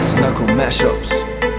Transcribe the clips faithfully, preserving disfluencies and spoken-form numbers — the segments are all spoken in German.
Fressnacko Mashups.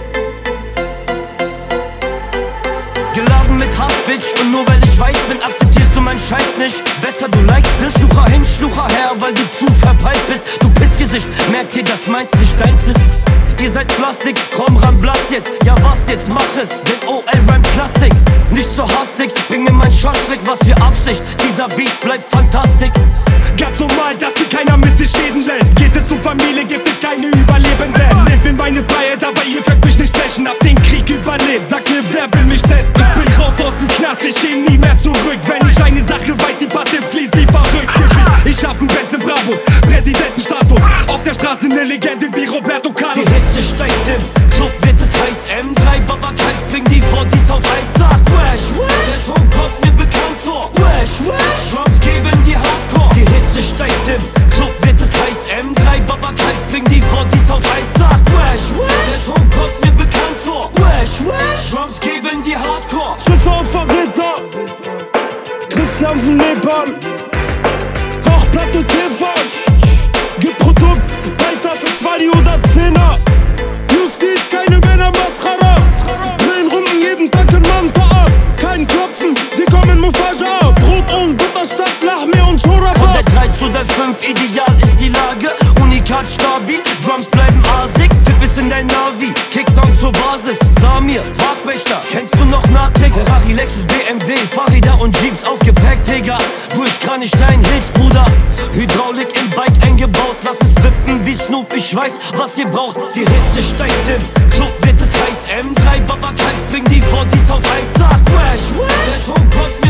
Geladen mit Hass, Bitch, und nur weil ich weiß bin, akzeptierst du meinen Scheiß nicht. Besser du likest es, Schlucher hin, Schlucher her, weil du zu verpeilt bist. Du Pissgesicht, merkt ihr, dass meins nicht deins ist. Ihr seid Plastik, komm ran, blass jetzt. Ja was jetzt, mach es, denn O L-Rhyme Klassik. Nicht so hastig, bring mir mein Schornschreck, was für Absicht. Dieser Beat bleibt fantastisch. Ganz normal, dass hier keiner mit sich reden lässt. Geht es um Familie, gibt es keine Überlebenden. Nehmt mir meine Freiheit, aber ihr könnt mich nicht brechen. Hab den Krieg überlebt, sagt mir, wer will mich testen? Ich bin raus aus dem Knast, ich geh nie mehr zurück. Wenn ich eine Sache weiß, die Patte fließt wie verrückt. Ich hab einen Benz im Bravos, Präsidentenstatus. Auf der Straße eine Legende wie Roberto Carlos. Die Hitze steigt im Club, wird es heiß. M drei Baba Kite, bring die vor, dies auf Eis. Sag Wash, Wash, der Ton kommt mir bekannt vor. Wash, Wash, Drums geben die Hardcore. Die Hitze steigt im Club, wird es heiß. M drei Baba Kite, bring die vor, dies auf Eis. Sag Wash, Wash, der Ton kommt mir bekannt vor. Wash, Wash, Drums geben die Hardcore. Schuss auf Verräter, Christiansen Nepal, Kochplatte T V, gib Produkt weiter für zwei oder Zehner. Justiz, keine Männer, Mascara, drehen Runden jeden Tag in Manta ab. Kein Klopfen, sie kommen Mufaja ab. Brot und Butter statt Lachme und Schorafa. Von der drei zu der fünf, ideal ist die Lage. Unikat stabil, Drums bleiben asig. Tipp ist in dein Navi, Kickdown zur Basis. Samir, Parkwächter, kennst du noch Matrix? Ferrari, Lexus, B M W, Fahrräder und Jeeps aufgepackt, Digga. Durchkranistein, Hills, Bruder. Hydraulik im Bike eingebaut, lass es wippen wie Snoop, ich weiß, was ihr braucht. Die Hitze steigt im Club, wird es heiß. M drei Baba Kite, bring die vor, dies auf Eis. Sag Wash, Wash, der Ton kommt